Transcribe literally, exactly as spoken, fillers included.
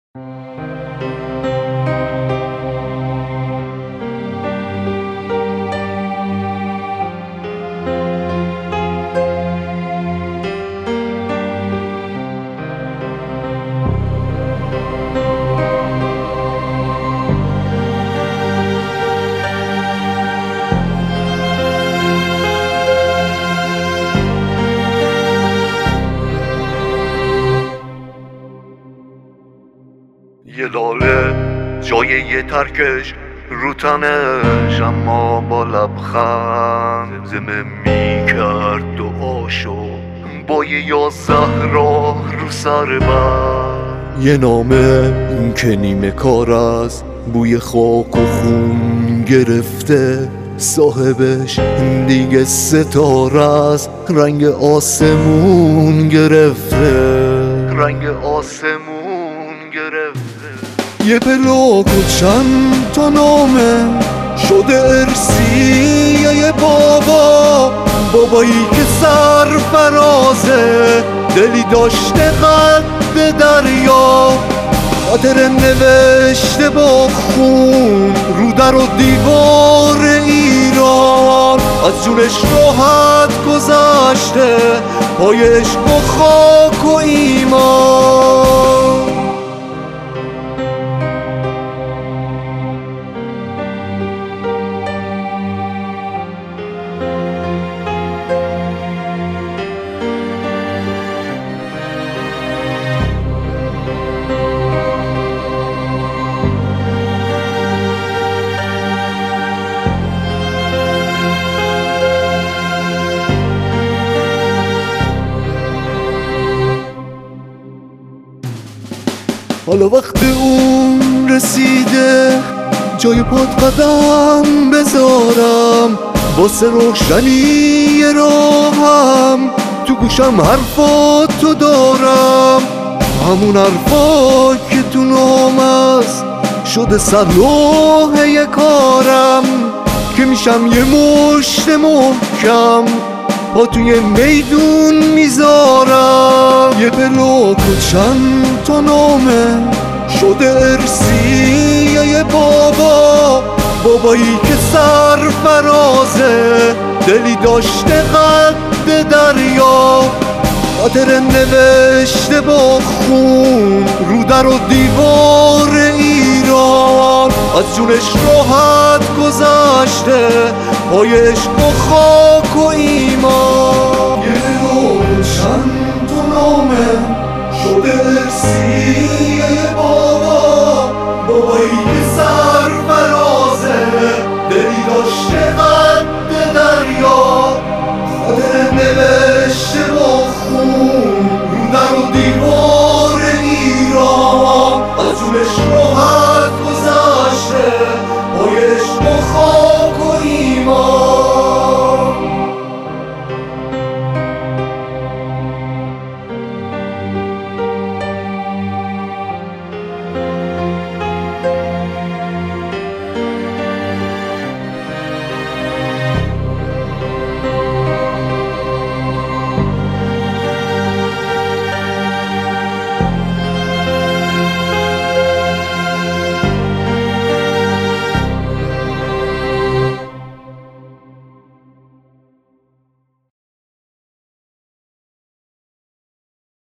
یه لاله جای یه ترکش رو تنش، اما با لبخند زمزمه میکرد دعاشو با یه یازده راه رو سر بر. یه نامه این که نیمه کار است، بوی خاک و خون گرفته، صاحبش دیگه ستاره است، رنگ آسمون گرفته، رنگ آسمون گرفته. یه پلاک و چند تا نامه شده ارسی یه بابا، بابایی که سرفرازه، دلی داشته قد دریا، خاطر نوشته با خون رو در و دیوار ایران، از جونش راحت گذشته پای عشق و خاک و ایمان. حالا وقت اون رسیده جای پات قدم بذارم، واسه روشنی راهم تو گوشم حرفاتو دارم، همون حرفا که تو نامست شده سرلوحه کارم، که میشم یه مشت محکم پا توی میدون میذارم. یه پلاک و چند تا نامه شده ارسی یه بابا، بابایی که سرفرازه، دلی داشته قد دریا، خاطر نوشته با خون رو در و دیوار ایران، از جونش راحت گذشته پای عشق و خاک و ایمان. یه روشن